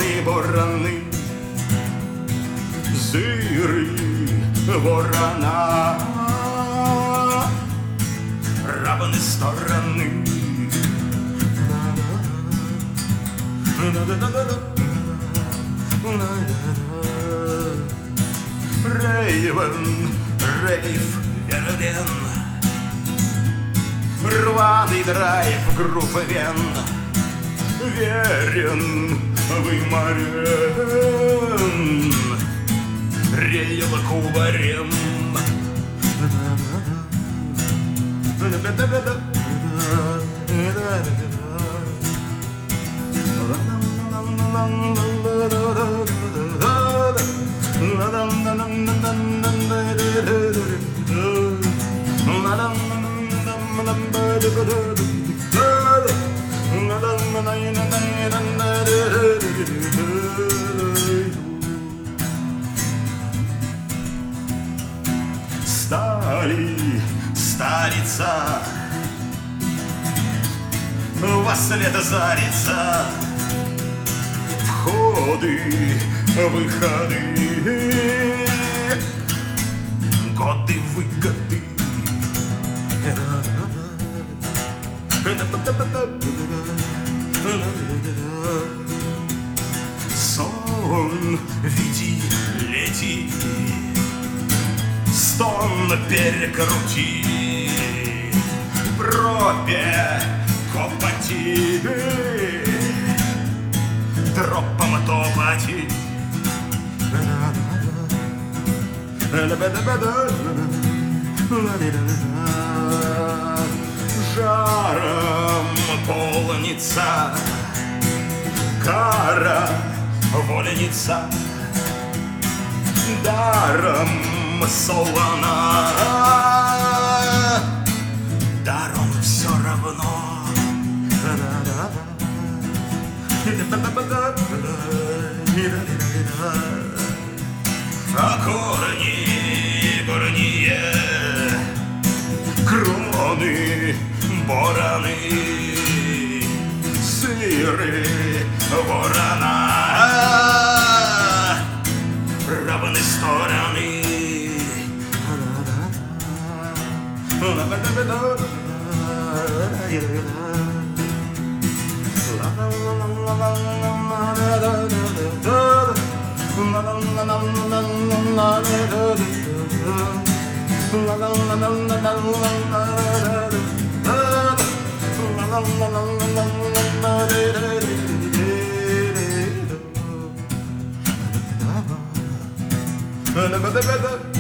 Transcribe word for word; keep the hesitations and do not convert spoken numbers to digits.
і борони, зири ворона, равні сторони. Рейвен, рейв, верден, рваный драйв группы Вен, верен выморен, реял кубарем. Стали старица, во след зарится, входы, выходы, годы, выгоды. Сон, веди, лети, стон перекрути, пропе копати, тропом топати. Жаром полница, кара вольница, даром солона, даром все равно. А корни горние, кроны, бороны, сыры, ворона, равны стороны. La